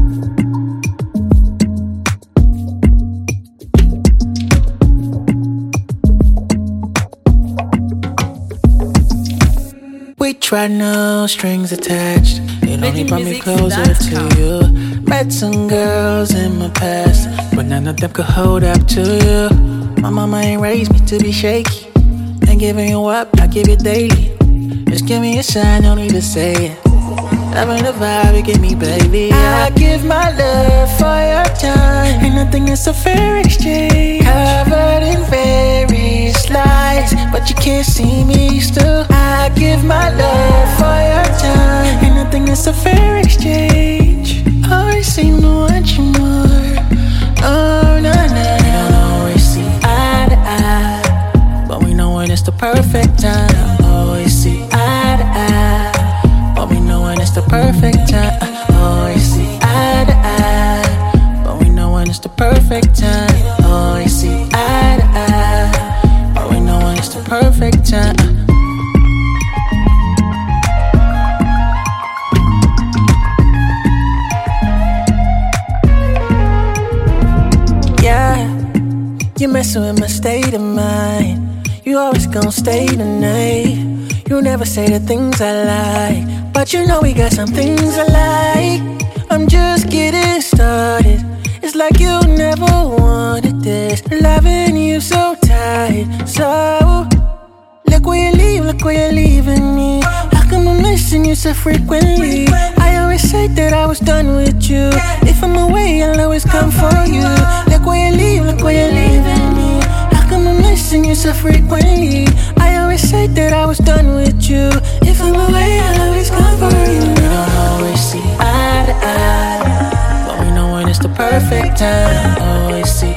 We tried, no strings attached. It only brought me closer to you. Met some girls in my past, but none of them could hold up to you. My mama ain't raised me to be shaky. Ain't giving you up, I give it daily. Just give me a sign, no need to say it. Loving the vibe you give me, baby. I give my love for your time. Ain't nothing that's a fair exchange. Covered in various lies, but you can't see me still. I give my love for your time. Ain't nothing that's a fair exchange. Always seem to want you more. Oh, no, no. We don't always see eye to eye, but we know when it's the perfect time. Always see eye to eye, but we know when it's the perfect time. Always see eye to eye, but we know when it's the perfect time. Always see eye to eye, but we know when it's the perfect time. You messing with my state of mind. You always gon' stay tonight. You never say the things I like, but you know we got some things I like. I'm just getting started. It's like you never wanted this. Loving you so tight. So look where you're leaving me. How come I'm missing you so frequently? I always say that I was done with you. If I'm away, I'll always come for you. Look where you're leaving me. How come I'm missing you so frequently? I always say that I was done with you. If I'm away, I'll always come for you. We don't always see eye to eye, but we know when it's the perfect time. Always see